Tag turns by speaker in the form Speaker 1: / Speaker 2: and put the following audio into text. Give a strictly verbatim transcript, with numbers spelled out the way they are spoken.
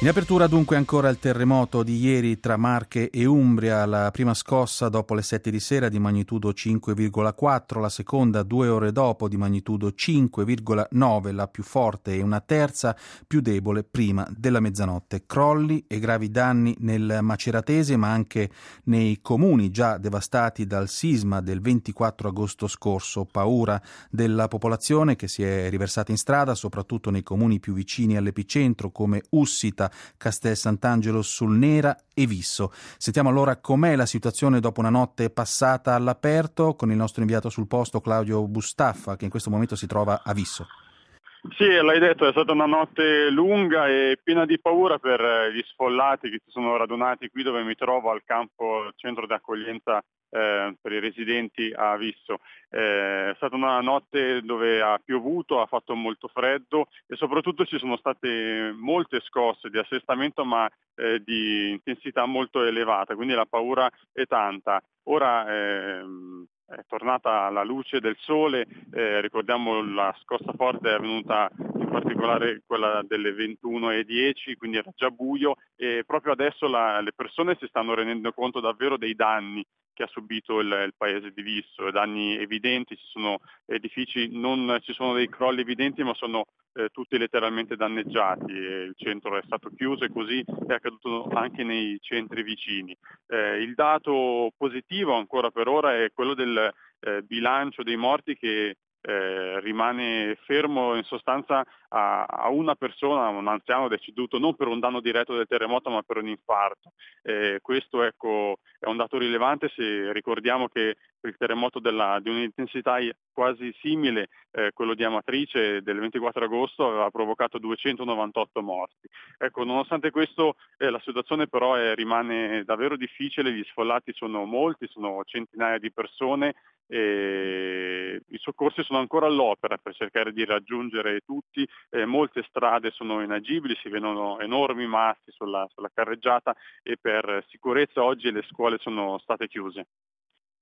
Speaker 1: In apertura dunque ancora il terremoto di ieri tra Marche e Umbria, la prima scossa dopo le sette di sera di magnitudo cinque virgola quattro, la seconda due ore dopo di magnitudo cinque virgola nove, la più forte, e una terza più debole prima della mezzanotte. Crolli e gravi danni nel Maceratese ma anche nei comuni già devastati dal sisma del ventiquattro agosto scorso. Paura della popolazione che si è riversata in strada soprattutto nei comuni più vicini all'epicentro come Ussita, Castel Sant'Angelo sul Nera e Visso. Sentiamo allora com'è la situazione dopo una notte passata all'aperto con il nostro inviato sul posto Claudio Bustaffa, che in questo momento si trova a Visso.
Speaker 2: Sì, l'hai detto, è stata una notte lunga e piena di paura per gli sfollati che si sono radunati qui dove mi trovo, al campo centro di accoglienza eh, per i residenti a Visso. Eh, è stata una notte dove ha piovuto, ha fatto molto freddo e soprattutto ci sono state molte scosse di assestamento ma eh, di intensità molto elevata, quindi la paura è tanta. Ora ehm, è tornata la luce del sole, eh, ricordiamo la scossa forte è avvenuta in particolare quella delle ventuno e dieci, quindi era già buio e proprio adesso la, le persone si stanno rendendo conto davvero dei danni che ha subito il, il paese di Visso, danni evidenti, ci sono edifici, non ci sono dei crolli evidenti ma sono eh, tutti letteralmente danneggiati, e il centro è stato chiuso e così è accaduto anche nei centri vicini. Eh, il dato positivo ancora per ora è quello del eh, bilancio dei morti che eh, rimane fermo in sostanza a, a una persona, un anziano deceduto non per un danno diretto del terremoto ma per un infarto. Eh, questo ecco, è un dato rilevante se ricordiamo che il terremoto della, di un'intensità quasi simile, eh, quello di Amatrice del ventiquattro agosto, aveva provocato duecentonovantotto morti. Ecco, nonostante questo eh, la situazione però è, rimane davvero difficile, gli sfollati sono molti, sono centinaia di persone e i soccorsi sono ancora all'opera per cercare di raggiungere tutti, eh, molte strade sono inagibili, si vedono enormi massi sulla, sulla carreggiata e per sicurezza oggi le scuole sono state chiuse.